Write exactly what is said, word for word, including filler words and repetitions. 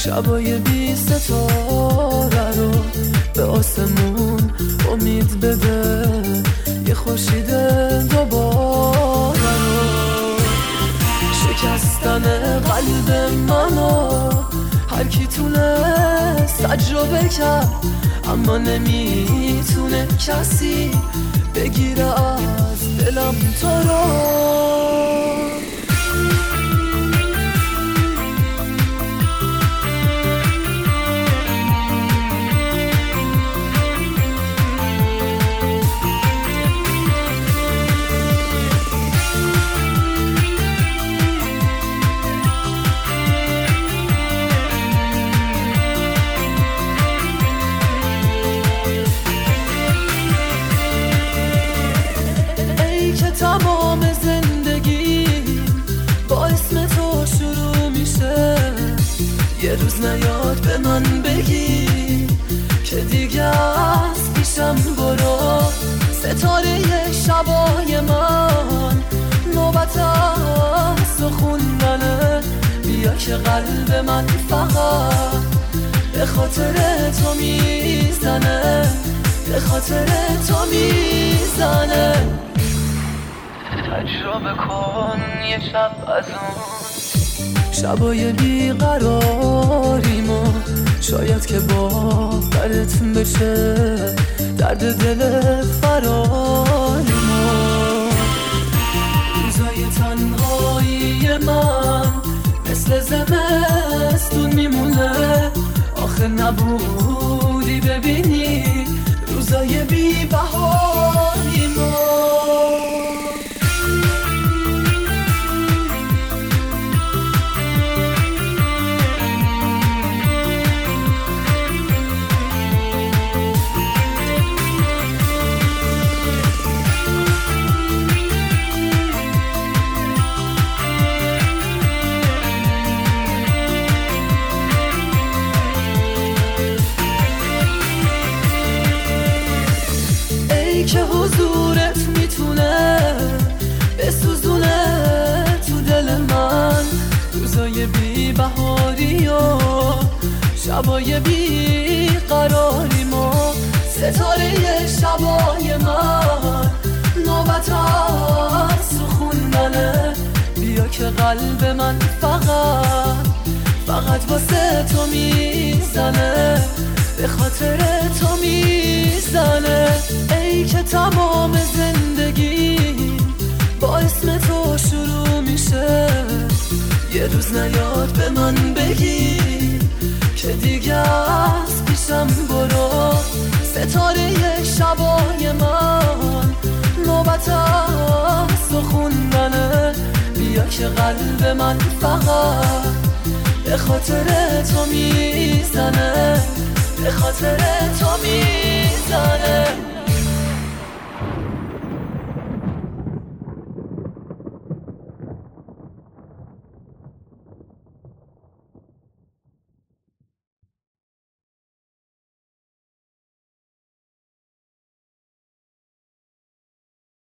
شبای بی ستاره رو به آسمون امید بده، یه خورشید دوباره رو. شکستن قلب منو هر کی تونست تجربه کرد، اما نمیتونه کسی بگیره از دلم تو رو. تمام زندگی با اسم تو شروع میشه، یه روز نیاد به من بگی که دیگه از پیشم برو. ستاره شبای من نوبت از تو خوندنه، بیا که قلب من فقط به خاطر تو میزنه، به خاطر تو میزنه. تجربه کن یه شب از اون شبای بیقراریمو، شاید که باورت بشه درد دل فراریمو. روزای تنهایی من مثل زمستون میمونه، آخه نبودی ببینی روزای بی بهاریمو. که حضورت میتونه بسوزونه تو دل من روزای بی بهاری و شبای بی قراریمو. ستاره شبای من نوبت از تو خوندنه، بیا که قلب من فقط فقط واسه تو میزنه، به خاطر تو میزنه. ای که تمام زندگی با اسم تو شروع میشه، یه روز نیاد به من بگی که دیگه از پیشم برو. ستاره شبای من نوبت از تو خوندنه، بیا که قلب من فقط به خاطر تو میزنه، به خاطر تو میزنه.